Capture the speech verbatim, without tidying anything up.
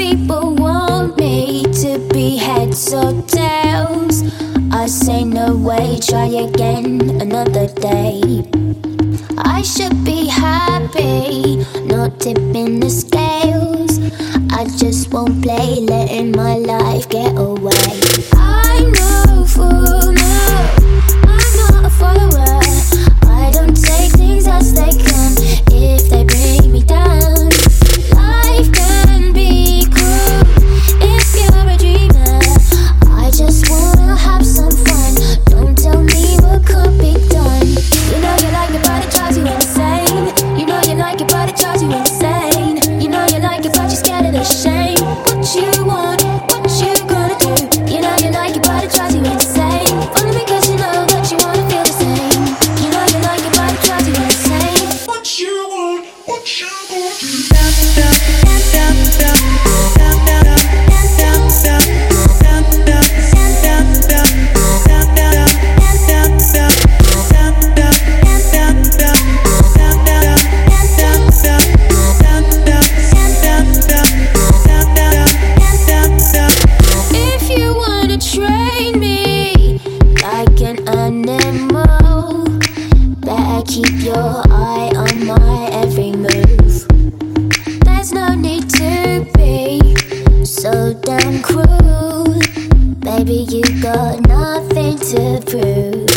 people want me to be heads or tails. I say no way, try again another day. I should be happy, not tipping the scales. I just won't play, letting my life get away. I know full well, I'm not a follower. I don't take things as they come if they bring me down. Life can be cruel if you're a dreamer. I just wanna have some fun. Don't tell me what could be done. You know you like it, but it drives you insane. You know you like it, but it drives you insane. You know you like it, but you're scared of the shame. What you want, what you gonna do? You know you like it, but it drives you insane. Only because you know that you wanna feel the same. You know you like it, but it drives you insane. What you want, what you gonna do? If you wanna train me like an animal, better keep your eye on my every move. There's no need to be so damn cruel. Baby, you got nothing to prove.